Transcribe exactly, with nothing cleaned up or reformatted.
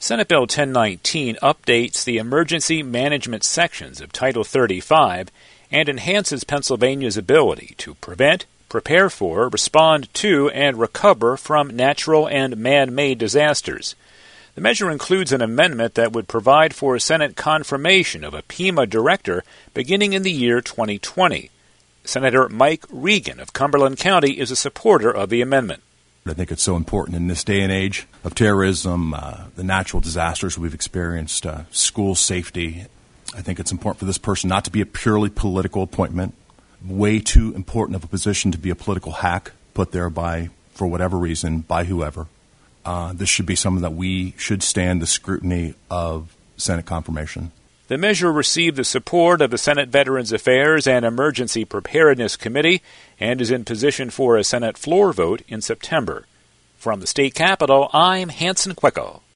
Senate Bill ten nineteen updates the emergency management sections of Title thirty-five and enhances Pennsylvania's ability to prevent, prepare for, respond to, and recover from natural and man-made disasters. The measure includes an amendment that would provide for Senate confirmation of a PEMA director beginning in the year twenty twenty. Senator Mike Regan of Cumberland County is a supporter of the amendment. I think it's so important in this day and age of terrorism, uh, the natural disasters we've experienced, uh, school safety. I think it's important for this person not to be a purely political appointment, way too important of a position to be a political hack put there by, for whatever reason, by whoever. Uh, this should be something that we should stand the scrutiny of Senate confirmation. The measure received the support of the Senate Veterans Affairs and Emergency Preparedness Committee and is in position for a Senate floor vote in September. From the state capitol, I'm Hanson Quicko.